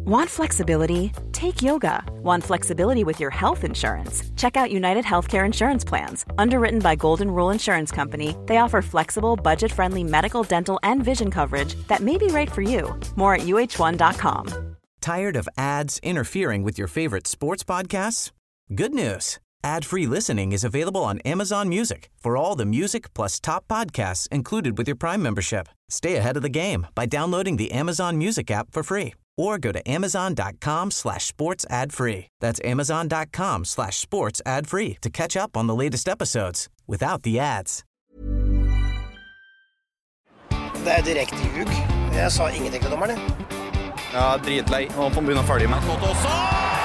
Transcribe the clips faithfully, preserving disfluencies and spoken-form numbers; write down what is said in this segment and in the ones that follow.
Want flexibility? Take yoga. Want flexibility with your health insurance? Check out United Healthcare Insurance Plans. Underwritten by Golden Rule Insurance Company, they offer flexible, budget-friendly medical, dental, and vision coverage that may be right for you. More at U H one dot com. Tired of ads interfering with your favorite sports podcasts? Good news. Ad-free listening is available on Amazon Music for all the music plus top podcasts included with your Prime membership. Stay ahead of the game by downloading the Amazon Music app for free or go to amazon.com slash sports ad free. That's amazon.com slash sports ad free to catch up on the latest episodes without the ads. Det er direkte ljug. Jeg sa ingenting til dommeren. Ja, dritlei. Og på bunn av ferdig med. Godt også!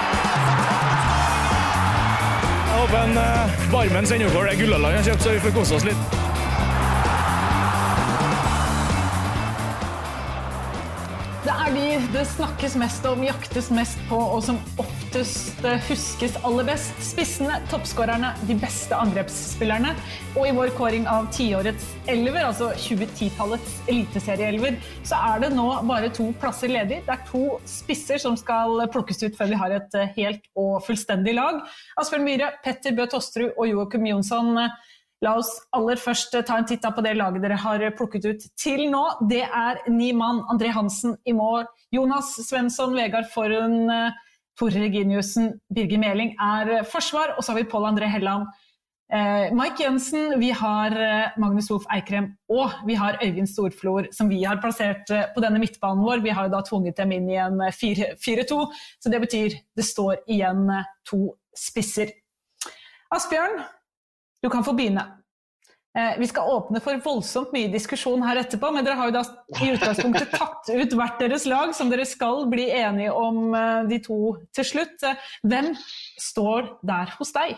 Jeg håper en uh, Barmen sender for det Gullaland har kjøpt, så vi får kose oss litt. Det er de det snakkes mest om, jaktes mest på, og som oftest huskes aller best. Spissene, toppskårerne, de beste angrepsspillerne. Og i vår kåring av tiårets elver, altså tjue-ti-tallets eliteserieelver, så er det nå bare to plasser ledig. Det er to spisser som skal plukkes ut før vi har et helt og fullstendig lag. Asbjørn Myhre, Petter Bø Tosterud og Joakim Jonsson. La oss aller først ta en titt på det laget dere har plukket ut til nå. Det er ni mann. André Hansen i mål. Jonas Svensson, Vegard Forhund, Tore Reginiussen, Birger Meling er forsvar. Og så har vi Pål André Helland, eh, Mike Jensen, vi har Magnus Wolff Eikrem, og vi har Øyvind Storflor, som vi har plassert på denne midtbanen vår. Vi har jo da tvunget dem inn i en fire to, så det betyr det står igjen to spisser. Asbjørn, du kan få begynne. Eh, vi skal åpne for voldsomt mye diskusjon her etterpå, men dere har jo da i utgangspunktet tatt ut hvert deres lag, som dere skal bli enige om eh, de to til slutt. Hvem står der hos deg?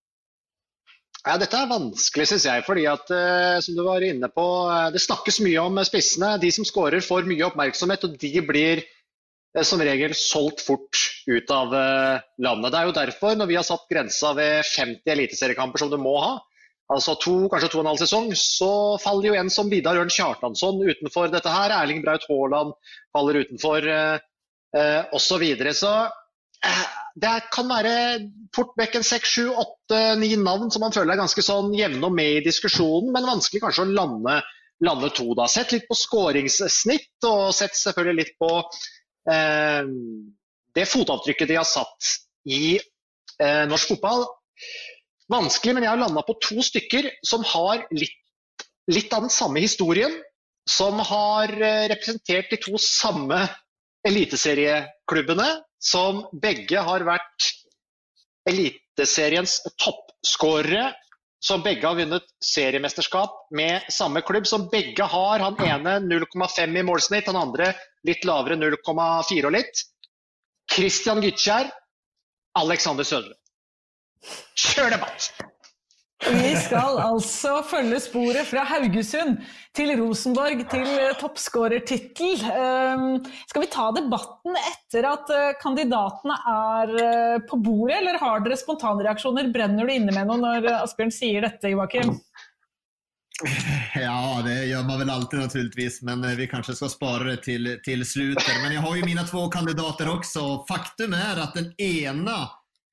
Ja, dette er vanskelig, synes jeg, fordi at, eh, som du var inne på, eh, det snakkes mye om spissene. De som scorer får mye oppmerksomhet, og de blir eh, som regel solgt fort ut av eh, landet. Det er jo derfor, når vi har satt grensa ved femti eliteseriekamper som du må ha, altså to, kanskje to og en halv sesong, så faller jo en som Vidar Ørn Kjartansson utenfor dette her. Erling Braut Haaland faller utenfor, eh, eh, og så videre. Så eh, det kan være fort vekk en seks, sju, åtte, ni navn som man føler er ganske sånn jevne og med i diskusjonen, men vanskelig kanskje å lande, lande to da. Sett litt på scoringssnitt, og sett selvfølgelig litt på eh, det fotavtrykket de har satt i eh, norsk fotball. Vanskelig, men jeg har landet på to stykker som har litt, litt av den samme historien, som har representert de to samme eliteserieklubbene, som begge har vært eliteseriens toppskårere, som begge har vunnet seriemesterskap med samme klubb, som begge har, han ene null komma fem i målsnitt, han andre litt lavere null komma fire og litt. Christian Gytkjær, Alexander Sødre. Kjør debatt! Vi skal altså følge sporet fra Haugesund til Rosenborg til toppskårertittel. Skal vi ta debatten etter at kandidatene er på bordet, eller har dere spontanreaksjoner? Brenner du inne med noe når Asbjørn sier dette, Joakim? Ja, det gör man väl alltid naturligtvis, men vi kanske ska spara det till, till slutet. Men jag har ju mina två kandidater också. Faktum är att den ena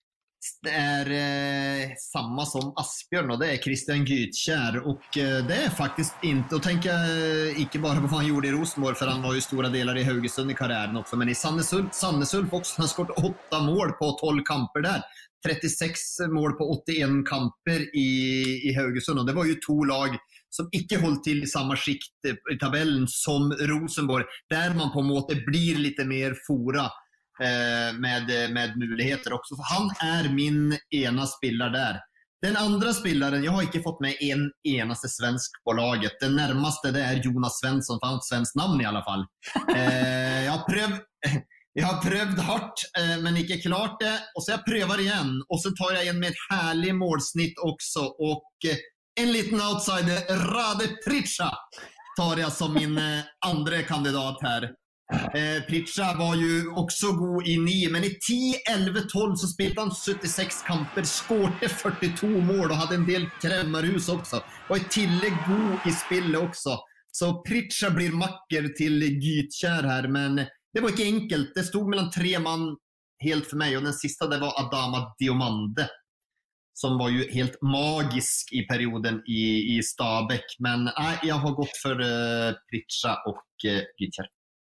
är eh, samma som Asbjørn, och det är Christian Gytkjær, och eh, det är faktiskt inte, och tänka eh, inte bara på vad han gjorde i Rosenborg, för han var ju stora delar i Haugesund i karriären också, men i Sandnes Ulf också, han har skått åtta mål på tolv kamper där, trettiosex mål på åttioen kamper i, i Haugesund, och det var ju två lag som inte hållit till i samma skikt i tabellen som Rosenborg, där man på en måte blir lite mer fora med, med muligheter också. För han är min ena spelare där. Den andra spelaren, jag har inte fått med en enaste svensk på laget. Den närmaste det är Jonas Svensson, för han har ett svenskt namn i alla fall. eh, jag har pröv, jag har prövd hårt eh, men inte klart det. Och så jag prövar igen. Och så tar jag en med ett härligt målsnitt också. Och eh, en liten outsider, Rade Pritcha, tar jag som min eh, andra kandidat här. Eh, Pritcha var ju också god i nio, men i tio, elva, tolv så spelade han sjuttiosex kamper, skårte fyrtiotvå mål och hade en del krämmarhus också. Och i tillägg god i spel också. Så Pritcha blir macker till Gytkjær här, men det var ikke enkelt. Det stod mellan tre man helt för mig, och den sista det var Adama Diomande som var ju helt magisk i perioden i, i Stabæk. Men nej, jag har gått för uh, Pritcha och uh, Gytjer.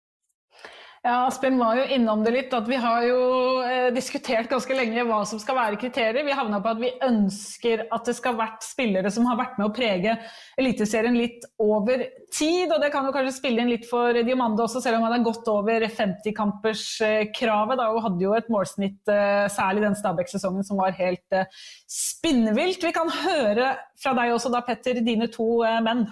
Ja, Asbjørn var jo innom det litt, at vi har jo eh, diskutert ganske lenge hva som skal være kriterier. Vi havnet på at vi ønsker at det skal være spillere som har vært med å prege eliteserien litt over tid, og det kan jo kanskje spille inn litt for Diomande også, selv om han har gått over femti-kampers kravet, da, og hadde jo et målsnitt, eh, særlig den Stabæk-sesongen, som var helt eh, spinnvilt. Vi kan høre fra deg også da, Petter, dine to eh, menn.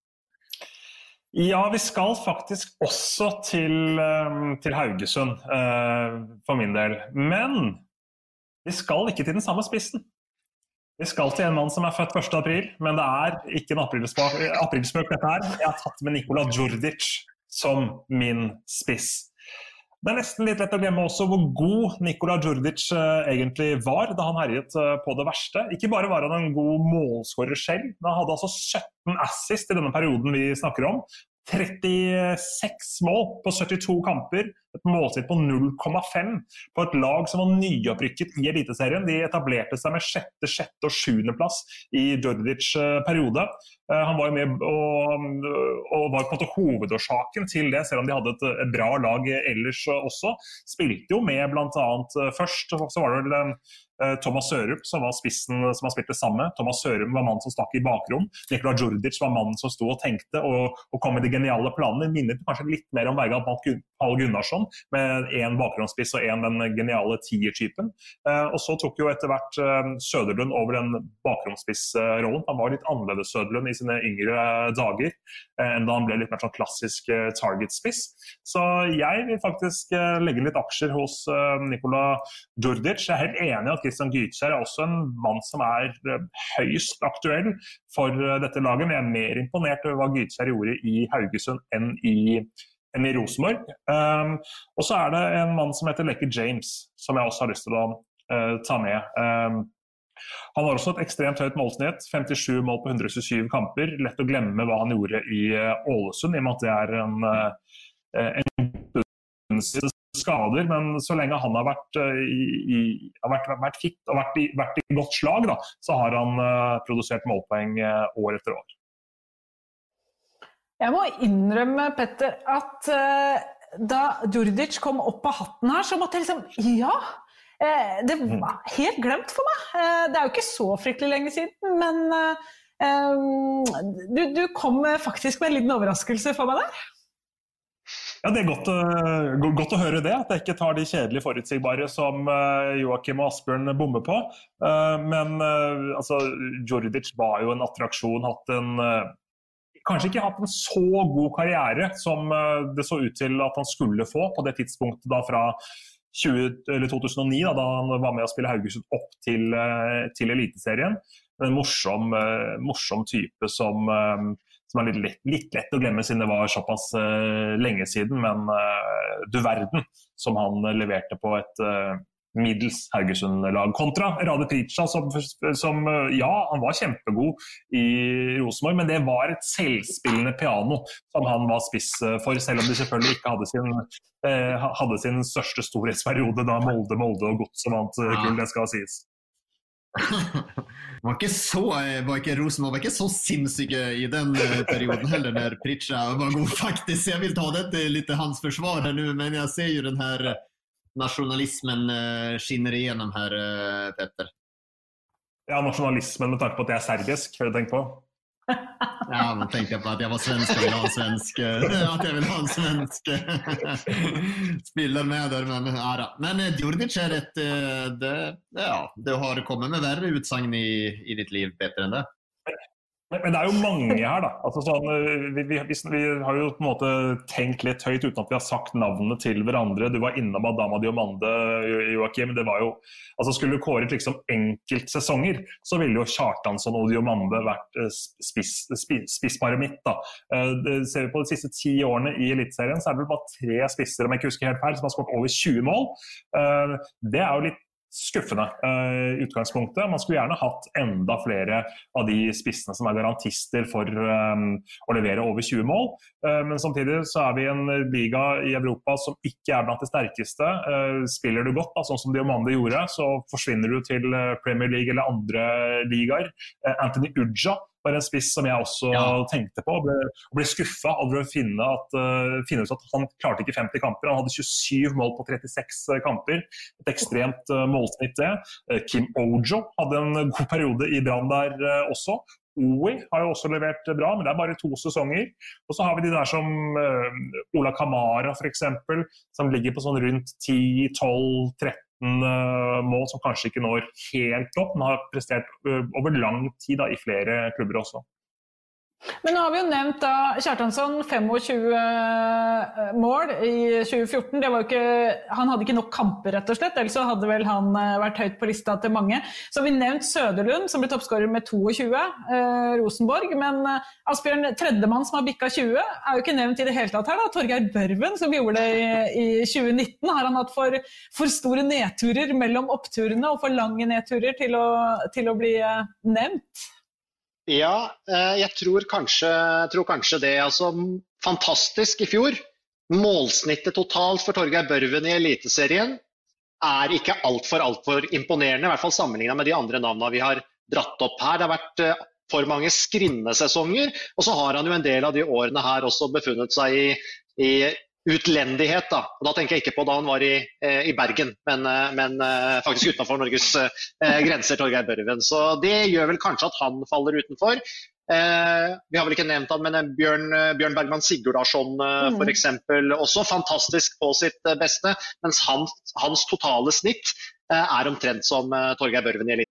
Ja, vi skal faktisk også til, til Haugesund, uh, for min del. Men vi skal ikke til den samme spissen. Vi skal til en mann som er født første april, men det er ikke en aprilspøk, aprilspøk dette her. Jeg har tatt med Nikola Đurđić som min spiss. Det er nesten litt lett å glemme også hvor god Nikola Đurđić uh, egentlig var da han herjet uh, på det verste. Ikke bare var han en god målskårer selv, men han hadde altså sytten assist i denne perioden vi snakker om. trettiseks mål på syttito kamper, et målsnitt på null komma fem på et lag som var nyopprykket i eliteserien. De etablerte seg med sjette, sjette og sjuende plass i Đurđić periode. Han var jo med og, og var på en måte hovedårsaken til det, selv om de hadde et, et bra lag ellers også. Spilte jo med blant annet først, så var det vel Thomas Sørup som var spissen som han spilte sammen. Thomas Sørup var mannen som stakk i bakrom. Nikola Đurđić var mannen som stod og tenkte og, og kom med de geniale planene. Minnet kanskje litt mer om Vegard Pall Gunnarsson med en bakgrunnsspiss og en den geniale tier-typen. Eh, og så tok jo etter hvert eh, Söderlund over den bakgrunnsspiss-rollen. Han var litt annerledes Söderlund i sine yngre dager eh, enn da han ble litt mer sånn klassisk eh, target-spiss. Så jeg vil faktisk eh, legge litt aksjer hos eh, Nikola Đurđić. Jeg er helt enig i at Christian Gytjer er også en mann som er høyst aktuell for dette laget, men jeg er mer imponert over hva Gytjer gjorde i Haugesund enn i, enn i Rosenborg. Um, og så er det en mann som heter Leke James, som jeg også har lyst til å uh, ta med. Um, han har også et ekstremt høyt målsnitt, femtisju mål på hundre og tjuesju kamper. Lett å glemme hva han gjorde i uh, Ålesund, i og med at det er en, uh, en skader, men så lenge han har vært, i, i, har vært, vært fit og vært i, vært i godt slag, da, så har han uh, produsert målpoeng uh, år etter år. Jeg må innrømme, Petter, at uh, da Đurđić kom opp på hatten her, så måtte jeg liksom, ja, uh, det var helt glemt for meg. Uh, det er jo ikke så fryktelig lenge siden, men uh, um, du, du kom faktisk med en liten overraskelse for meg der. Ja, det er godt, uh, godt å høre det, at jeg ikke tar de kjedelige forutsigbare som uh, Joakim og Asbjørn bomber på. Uh, men uh, altså, Đurđić var jo en attraksjon, hatt en, uh, kanskje ikke hatt en så god karriere som uh, det så ut til at han skulle få på det tidspunktet da fra tjue, eller to tusen og ni, da, da han var med å spille Haugesund opp til, uh, til eliteserien. En morsom, uh, morsom type som... Uh, som er litt lett, litt lett å glemme siden det var såpass uh, lenge siden, men uh, du verden som han uh, leverte på et uh, middels Haugesund-lag kontra Rade Pritcha, som, som uh, ja, han var kjempegod i Rosenborg, men det var et selvspillende piano som han var spiss for, selv om de selvfølgelig ikke hadde sin, uh, hadde sin største storhetsperiode da Molde, Molde og Gods som vant uh, gull, det skal sies. var ikke så var ikke Rosenborg var ikke så sinnssyke i den perioden heller när Pritcha var god faktiskt. Jag vill ta det till lite hans försvar här nu, men jag ser ju den här nationalismen skinner igenom här, Petter. Ja, nationalismen med tanke på att jag är serbisk, har du tänkt på? Ja, man tänker på att jag var svensk och vill ha en svensk att jag vill ha en svensk spiller med där, men ja, men Đurđić är ett det, ja, du har kommit med värre utsagn i, i ditt liv, Petter, än det. Men, men det er jo mange her da, altså sånn, vi, vi, vi, vi har jo på en måte tenkt litt høyt uten at vi har sagt navnene til hverandre. Du var innom Adama Diomande, Joakim, det var jo, altså skulle du kåre liksom enkeltsesonger, så ville jo Kjartansson og Diomande vært spiss, spiss, spissbare mitt da. Det ser vi på de siste ti årene i elitserien, så er det vel bare tre spisser, om jeg ikke husker helt feil, som har skåret over tjue mål. Det er jo litt skuffende uh, utgangspunktet. Man skulle gjerne hatt enda flere av de spissene som er garantister for um, å levere over tjue mål. Uh, men samtidig så er vi i en liga i Europa som ikke er blant de sterkeste. Uh, spiller du godt, da, sånn som Diomande gjorde, så forsvinner du til Premier League eller andre ligaer. Uh, Anthony Uggia var en spiss som jeg også ja. tenkte på, og ble, og ble skuffet over å finne, at, uh, finne ut at han klarte ikke femti kamper. Han hadde tjuesyv mål på trettiseks kamper. Et ekstremt uh, målsnitt det. Uh, Kim Ojo hadde en god periode i Brann der uh, også. Owi har jo også levert bra, men det er bare to sesonger. Og så har vi de der som uh, Ola Kamara for eksempel, som ligger på sånn rundt ti, tolv, tretten mål som kanskje ikke når helt opp, men har prestert over lang tid da, i flere klubber også. Men nå har vi jo nevnt da Kjartansson tjuefem mål i tjue fjorten. Det var jo ikke, han hadde ikke nok kamper rett og slett, ellers så hadde vel han vært høyt på lista til mange. Så har vi nevnt Søderlund som ble toppskårer med tjueto, eh, Rosenborg, men Asbjørn tredjemann som har bikka tjue er jo ikke nevnt i det hele tatt her da. Torgeir Børven som gjorde det i, i tjue nitten, har han hatt for, for store nedturer mellom oppturene og for lange nedturer til å, til å bli nevnt? Ja, jeg tror kanskje, tror kanskje det. Altså, fantastisk i fjor. Målsnittet totalt for Torgeir Børven i Eliteserien er ikke alt for, alt for imponerende, i hvert fall sammenlignet med de andre navnene vi har dratt opp her. Det har vært for mange skrinnesesonger, og så har han jo en del av de årene her også befunnet seg i, i utlendighet. Da. Og da tenker jeg ikke på da han var i, i Bergen, men, men faktisk utenfor Norges grenser, Torgeir Børven. Så det gjør vel kanskje at han faller utenfor. Eh, vi har vel ikke nevnt han, men Bjørn, Bjørn Bergman Sigurdarsson mm. for eksempel, også fantastisk på sitt beste, mens han, hans totale snitt eh, er omtrent som eh, Torgeir Børven i eliten.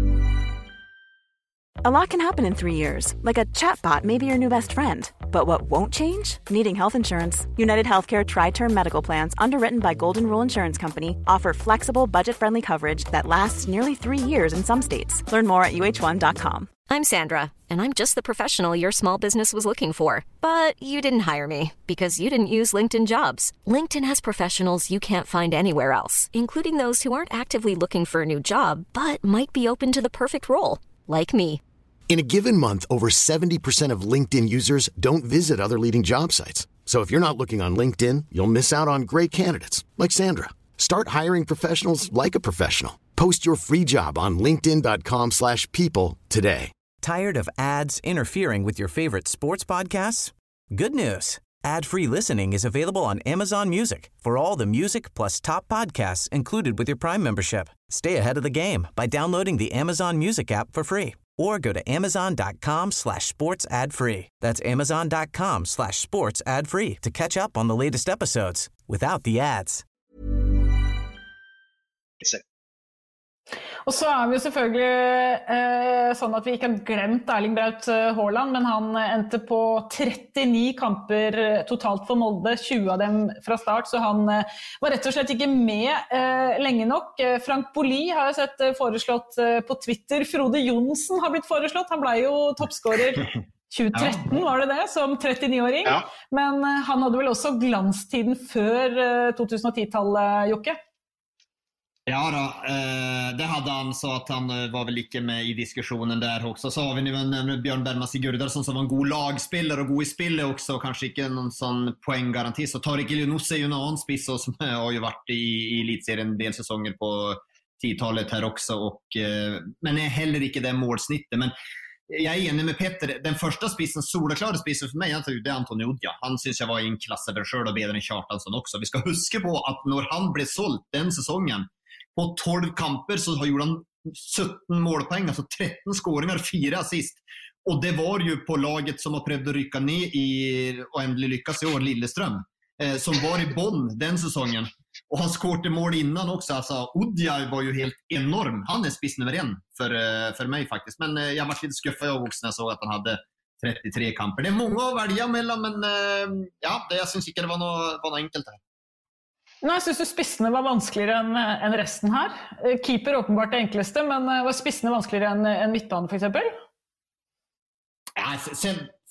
A lot can happen in three years, like a chatbot may be your new best friend. But what won't change? Needing health insurance. United Healthcare Tri-Term Medical Plans, underwritten by Golden Rule Insurance Company, offer flexible, budget-friendly coverage that lasts nearly three years in some states. Learn more at U H one dot com. I'm Sandra, and I'm just the professional your small business was looking for. But you didn't hire me, because you didn't use LinkedIn Jobs. LinkedIn has professionals you can't find anywhere else, including those who aren't actively looking for a new job, but might be open to the perfect role, like me. In a given month, over seventy percent of LinkedIn users don't visit other leading job sites. So if you're not looking on LinkedIn, you'll miss out on great candidates like Sandra. Start hiring professionals like a professional. Post your free job on linkedin dot com slash people today. Tired of ads interfering with your favorite sports podcasts? Good news. Ad-free listening is available on Amazon Music for all the music plus top podcasts included with your Prime membership. Stay ahead of the game by downloading the Amazon Music app for free. Or go to amazon dot com slash sports ad free. That's amazon dot com slash sports ad free to catch up on the latest episodes without the ads. Og så er vi jo selvfølgelig eh, sånn at vi ikke har glemt Erling Braut Haaland, men han endte på trettini kamper totalt for Molde, tjue av dem fra start, så han eh, var rett og slett ikke med eh, lenge nok. Frank Boli har jeg sett eh, foreslått eh, på Twitter. Frode Jonsen har blitt foreslått, han ble jo toppskårer tjue tretten, var det det, som trettini-åring. Ja. Men eh, han hadde vel også glanstiden før eh, tjueti-tallet, Jokke? Ja då, eh, det hade han, så att han var väl lika med i diskussionen där också. Så har vi nu en Björn Bergman Sigurdarsson som var en god lagspelare och god i spillet också, och kanske inte någon sån poänggaranti. Så Tarik Elionossi är ju en annan spiss som har ju varit i, i elitserien en del säsonger på tio-talet här också, och, eh, men är heller inte det målsnittet. Men jag är enig med Petter, den första spissen, solaklara spissen för mig, det är Antonio Uggia. Han syns jag var i en klass över själv och bedre än Kjartansson också. Vi ska huska på att när han blev sålt den säsongen, på tolv kamper så har gjort han sjutton målpoäng, alltså tretton skåringar, fyra assist. Och det var ju på laget som har prövat att rycka ner i, och ändå lyckas i år, Lillestrøm, eh, som var i Bonn den säsongen. Och han skårte mål innan också. Alltså, Uggia var ju helt enorm. Han är spiss nummer en för, eh, för mig faktiskt. Men eh, jag var lite skuffad jag också när jag såg att han hade trettiotre kamper. Det är många att välja mellan, men eh, ja, det, jag syns inte det var något, var något enkelt här. Nei, jeg synes jo spissene var vanskeligere enn, enn resten her. Keeper åpenbart det enkleste, men var spissene vanskeligere enn, enn midtbanen for eksempel? Ja, sen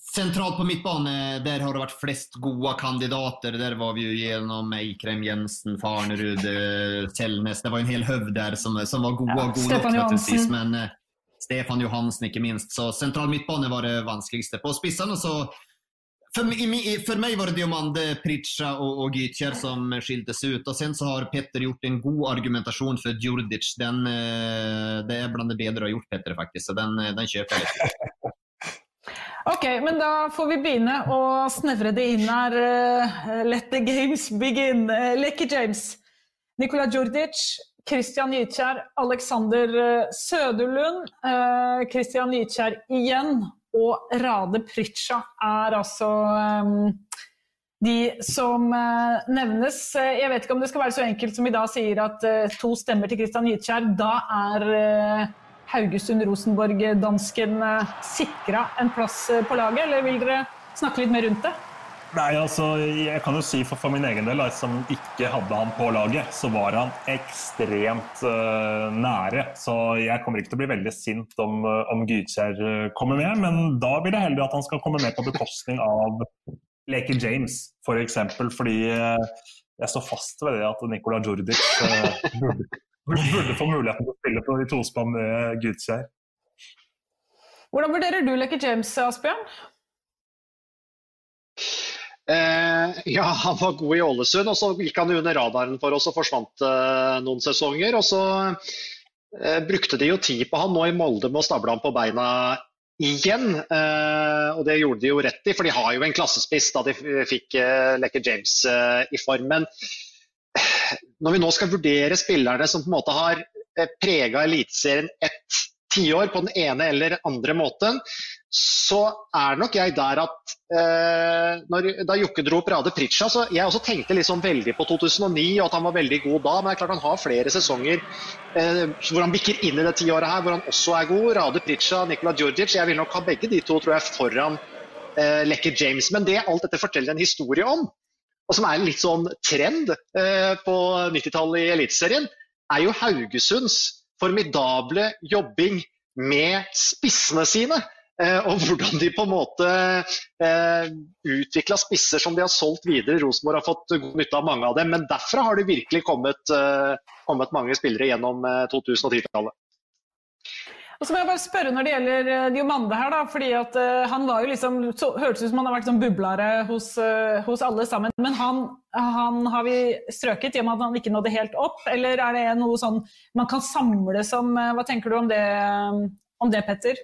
Centralt på midtbane, där har det varit flest goda kandidater. Där var vi ju genom Eikrem, Jensen, Farnerud, Tellnes. Det var en hel höv där som, som var goda, ja, goda naturligtvis. Men eh, Stefan Johansson inte minst. Så central midtbane var det vanskeligste. På spissarna så... För, för mig var det Diomande, Pritcha och, och Gytjer som skildes ut. Och sen så har Petter gjort en god argumentation för Djurdjic. Den, eh, det är bland det bedre har gjort Petter faktiskt. Så den, den köper jag lite. Ok, men da får vi begynne å snevre det inn her. Uh, let the games begin. Uh, Lecky James, Nikola Djurdjic, Christian Gytjer, Alexander Søderlund, uh, Christian Gytjer igjen, og Rade Pritcha er altså um, de som uh, nevnes. Jeg vet ikke om det skal være så enkelt som i dag sier at uh, to stemmer til Christian Gytjer. Da er... Uh, Haugesund-Rosenborg-dansken sikra en plass på laget, eller vil dere snakke litt mer rundt det? Nei, altså, jeg kan jo si for, for min egen del, som ikke hadde han på laget, så var han ekstremt uh, nære, så jeg kommer ikke til å bli veldig sint om, om Gytjer kommer med, men da vil jeg heller at han skal komme med på bekostning av Lecky James, for eksempel, fordi uh, jeg står fast ved det at Nikola Djurdjic uh, burde burde få muligheten til å spille på de tospann med Gytjer. Hvordan vurderer du Lecky James, Asbjørn? Eh, ja, han var god i Ålesund, og så gikk han under radaren for oss og forsvant eh, noen sesonger, og så eh, brukte de jo tid på han nå i Molde med å stable han på beina igjen, eh, og det gjorde de jo rett i, for de har jo en klassespiss da de fikk eh, Lecky James eh, i formen. Når vi nå skal vurdere spillerne som på en måte har preget eliteserien ett tiår på den ene eller andre måten, så er nok jeg der at eh, når, da Jokke dro opp Rade Pritcha, så jeg også tenkte liksom veldig på to tusen og ni, og at han var veldig god da, men det er klart han har flere sesonger eh, hvor han bikker inn i det tiåret her, hvor han også er god. Rade Pritcha, Nikola Djurdjic, jeg vil nok ha begge de to, tror jeg, foran eh, Lecky James, men det alt dette forteller en historie om, og som er en litt sånn trend eh, på nittitallet i eliteserien, er jo Haugesunds formidable jobbing med spissene sine, eh, og hvordan de på en måte eh, utviklet spisser som de har solgt videre. Rosenborg har fått god nytte av mange av dem, men derfra har det virkelig kommet, eh, kommet mange spillere gjennom eh, to tusen og ti-tallet. Og så må jeg bare spørre når det gjelder Diomande her da, fordi at uh, han var jo liksom, så, hørtes ut som han har vært som bublare hos, uh, hos alle sammen, men han, han har vi strøket i og med at han ikke nådde helt opp, eller er det noe sånn man kan samle som, uh, hva tenker du om det, um, om det Petter?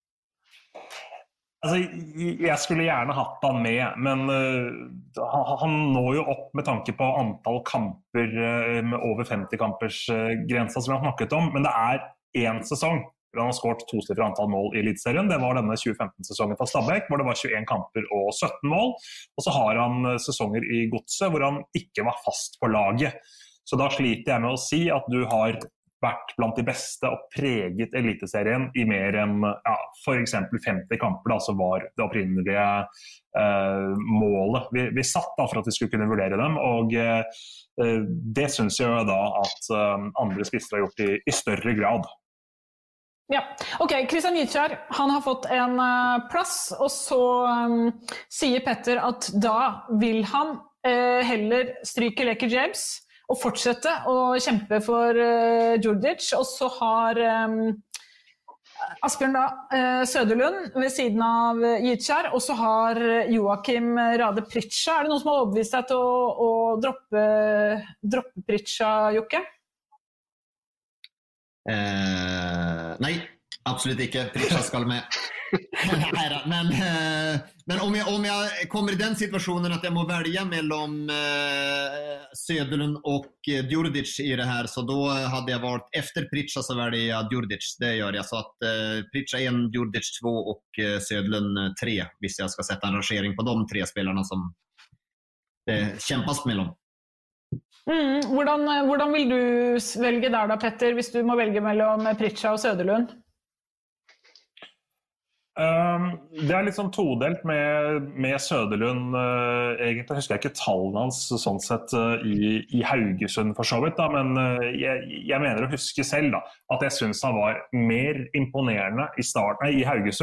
Altså, jeg skulle gjerne hatt han med, men uh, han når jo opp med tanke på antall kamper uh, med over femti kampers uh, grensa som vi har snakket om, men det er en sesong hvor han har skåret to sifre antall mål i eliteserien. Det var denne tjue femten-sesongen for Stabæk, hvor det var tjueen kamper og sytten mål. Og så har han sesonger i Godset, hvor han ikke var fast på laget. Så da sliter jeg med å si at du har vært blant de beste og preget eliteserien i mer enn ja, for eksempel femti kamper, da, som var det opprinnelige eh, målet vi, vi satt da, for at vi skulle kunne vurdere dem. Og eh, det synes jeg da at eh, andre spisser har gjort i, i større grad. Ja, ok, Christian Gytjer, han har fått en uh, plass, og så um, sier Petter at da vil han uh, heller stryke Lecky James og fortsette å kjempe for uh, Djurdjic, og så har um, Asbjørn da, uh, Søderlund ved siden av Gytjer, og så har Joakim Rade Pritcha. Er det noen som har overbevist deg til å, å droppe, droppe Pritcha, Jokke? Eh, nej, absolut inte. Pritcha ska med. men eh, men om, jag, om jag kommer i den situationen att jag må välja mellan eh, Söderlund och eh, Djurdjic i det här, så då hade jag valt efter Pritcha så väljer jag Djurdjic, det gör jag. Så att eh, Pritcha en, Djurdjic två och eh, Söderlund tre, hvis jag ska sätta en rangering på de tre spelarna som det kämpas mellan. Mm, hvordan, hvordan vil du velge der da, Petter, hvis du må velge mellom Pritcha og Søderlund? Um, det er litt sånn todelt med, med Søderlund. Uh, egentlig husker jeg ikke tallene hans sånn sett uh, i, i Haugesund for så vidt, da, men uh, jeg, jeg mener å huske selv da, at jeg synes han var mer imponerende i starten i Haugesund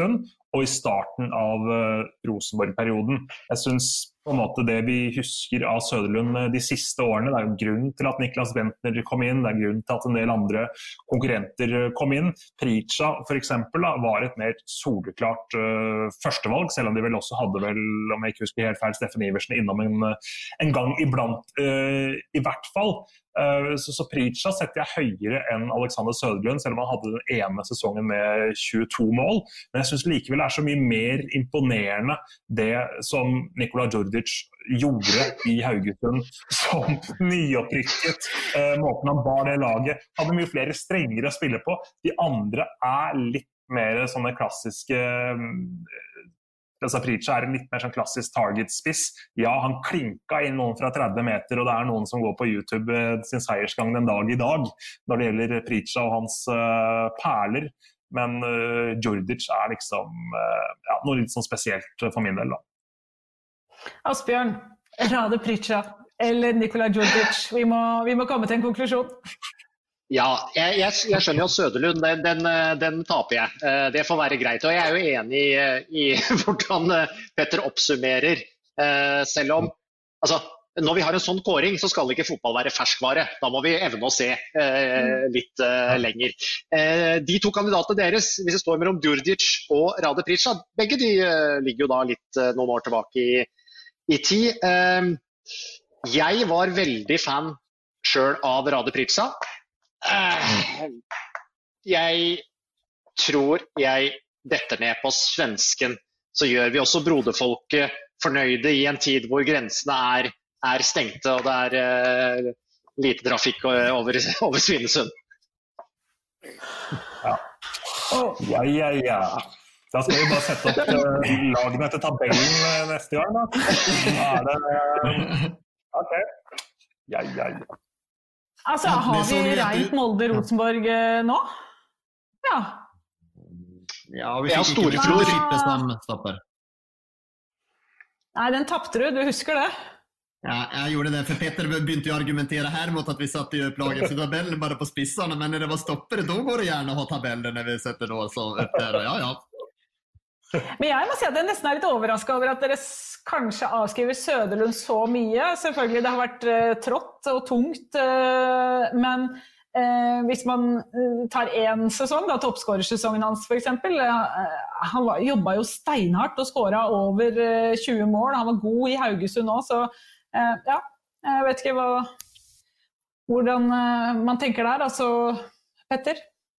og i starten av uh, Rosenborg-perioden. Jeg synes på en måte det vi husker av Söderlund de siste årene, det er jo grunn til at Niklas Bentner kom inn, det er grunn til at en del andre konkurrenter kom inn. Pritcha for eksempel da, var et mer soleklart uh, førstevalg, selv om de vel også hadde vel, om jeg ikke husker helt feil, Steffen Iversen innom en, en gang iblant, uh, i hvert fall. Uh, så, så Pritcha setter jeg høyere enn Alexander Söderlund, selv om han hadde den ene sesongen med tjueto mål. Men jeg synes likevel det er så mye mer imponerende det som Nikola Djordjic gjorde i Haugesund som nyopprykket. Uh, måten han bar det laget, hadde mye flere strenger å spille på. De andre er litt mer sånne klassiske... Uh, Altså, Pritcha er en litt mer sånn klassisk target-spiss. Ja, han klinka inn noen fra tretti meter, og det er noen som går på YouTube sin seiersgang den dag i dag, når det gjelder Pritcha og hans uh, perler. Men uh, Djordjic er liksom uh, ja, noe litt sånn spesielt for min del da. Asbjørn, Rade Pritcha eller Nikola Djordjic, vi må, vi må komme til en konklusjon. Ja, jeg, jeg, jeg skjønner jo at Söderlund, den, den, den taper jeg. Det får være greit. Og jeg er jo enig i, i hvordan Petter oppsummerer. Selv om, altså, når vi har en sånn kåring, så skal ikke fotball være ferskvare. Da må vi evne å se eh, litt eh, lenger. Eh, de to kandidatene deres, hvis det står mellom Djordjic og Rade Pritcha, begge de eh, ligger jo da litt eh, noen år tilbake i, i tid. Eh, jeg var veldig fan selv av Rade Pritcha. Uh, jeg tror jeg detter ned på svensken, så gjør vi også broderfolket fornøyde i en tid hvor grensene er, er stengte og det er uh, lite trafikk over, over Svinesund. Ja. ja, ja, ja. Da skal vi bare sette opp uh, lagene til tabellen uh, neste gang da. Da er det uh, ok. Ja, ja, ja. Altså, har vi rent Molde-Rosenborg nå? Ja. Ja, vi fikk ikke Store Frippe som stopper. Nei, den tappte du, du husker det? Ja, jeg gjorde det, for Petter begynte å argumentere her mot at vi satt i upplaget for tabellen bare på spissene, men når det var stoppere, da går det gjerne å ha tabellen når vi setter då, så etter, ja, ja. Men jeg må si at jeg nesten er litt overrasket over at dere kanskje avskriver Söderlund så mye. Selvfølgelig, det har vært uh, trått og tungt, uh, men uh, hvis man uh, tar en sesong, da toppskårersesongen hans for eksempel, uh, han var, jobbet jo steinhardt og skåret over uh, tjue mål. Han var god i Haugesund også, så uh, ja, jeg vet ikke hva, hvordan uh, man tenker der, altså, Petter?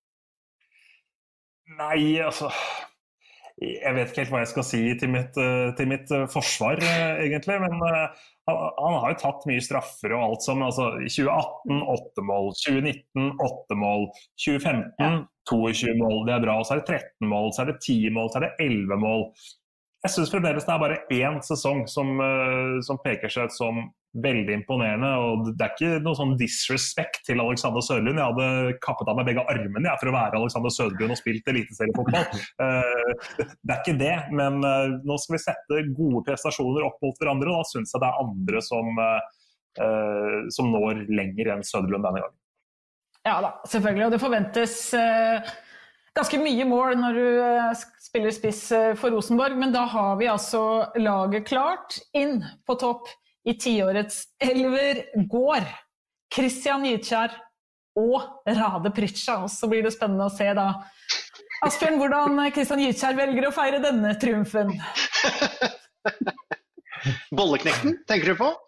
Nei, altså... Jeg vet ikke helt hva jeg skal si til mitt, til mitt forsvar, egentlig, men han, han har jo tatt mye straffer og alt som, altså i tjue atten, åtte mål, tjue nitten, åtte mål, tjue femten, tjueto mål, det er bra, og så er det tretten mål, så er det ti mål, så er det elleve mål. Jeg synes fremdeles det er bare én sesong som, som peker seg som veldig imponerende, og det er ikke noe sånn disrespect til Alexander Söderlund. Jeg hadde kappet av meg begge armene jeg, for å være Alexander Söderlund og spilt eliteseriefotball. Det er ikke det, men nå skal vi sette gode prestasjoner opp mot hverandre, og da synes jeg det er andre som, som når lenger enn Söderlund denne gangen. Ja da, selvfølgelig, og det forventes ganske mye mål når du spiller spiss for Rosenborg, men da har vi altså laget klart inn på topp i tiårets elver går Christian Gytkjær og Rade Pritcha, og så blir det spennende å se da. Asbjørn, hvordan Christian Gytkjær velger å feire denne triumfen? Bolleknekten, tenker du på?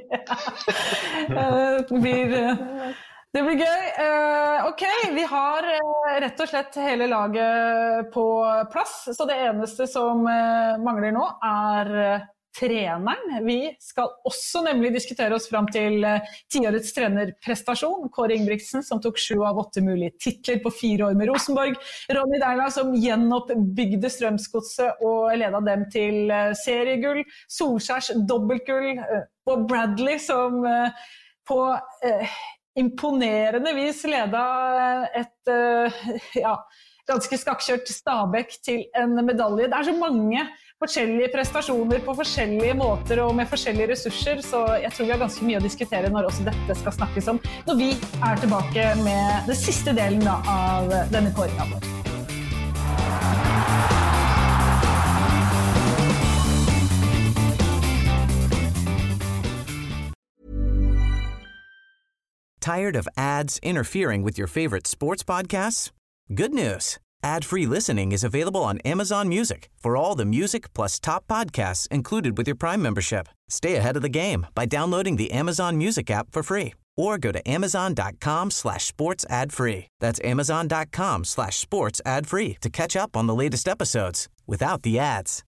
det, blir, det blir gøy. Ok, vi har rett og slett hele laget på plass, så det eneste som mangler nå er treneren. Vi skal også nemlig diskutere oss frem til tiårets trenerprestasjon. Kåre Ingebrigtsen som tok sju av åtte mulige titler på fire år med Rosenborg. Ronny Deila som gjenoppbygde Strømsgodset og ledet dem til seriegull. Solskjærs dobbeltgull. Og Bradley som på eh, imponerende vis ledet et eh, ja, ganske skakkjørt Stabæk til en medalje. Det er så mange forskjellige prestasjoner på forskjellige måter og med forskjellige ressurser, så jeg tror vi har ganske mye å diskutere når også dette skal snakkes om, når vi er tilbake med den siste delen da, av denne kåringen vår. Tired of ads interfering with your favorite sports podcasts? Good news. Ad-free listening is available on Amazon Music for all the music plus top podcasts included with your Prime membership. Stay ahead of the game by downloading the Amazon Music app for free or go to amazon.com slash sports ad free. That's amazon.com slash sports ad free to catch up on the latest episodes without the ads.